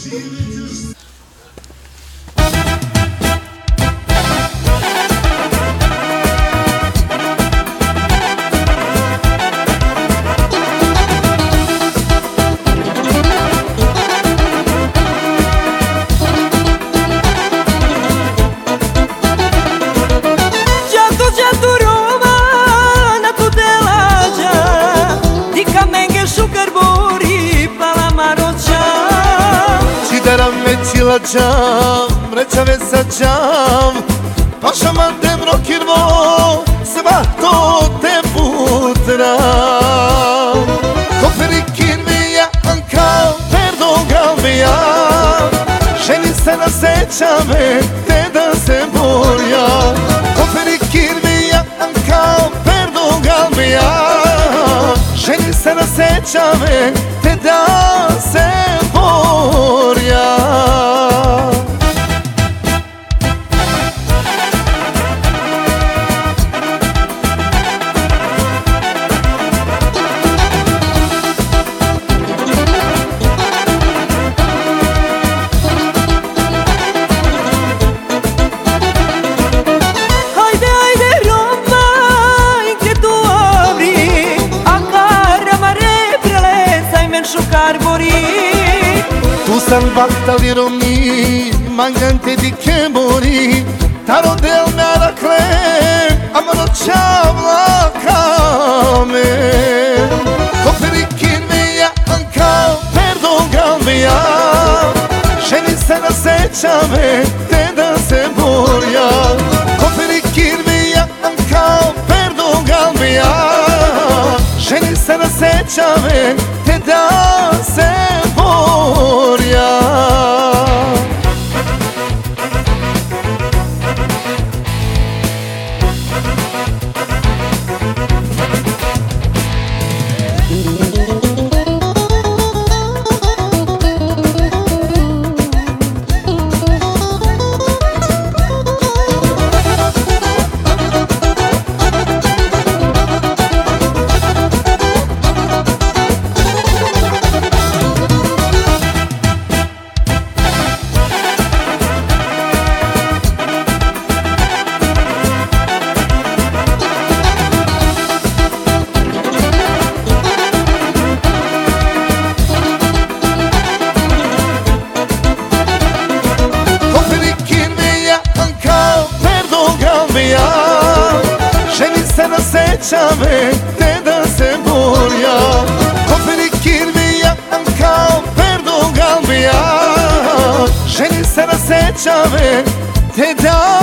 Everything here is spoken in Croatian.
Mrećave sačam Pašama te brokirvo Svato te putram Koferikin mi ja Anka Perdogal mi ja Ženi se nasećame Te da se borja Koferikin mi ja Anka Perdogal mi ja Ženi se nasećame Te da se borja Tu sam baktali romni, mangante di che mori Taro del meracle, amano čavla kame Koferikin mi ja Anka, Perdogal mi ja Ženi se nasećame, te da se borja Koferikin mi ja Anka, Perdogal mi ja Ženi se nasećame, te da se borja Nasećame, te da se borja Koferikin mi ja Anka, Perdogal mi ja Ženi se nasećame, te da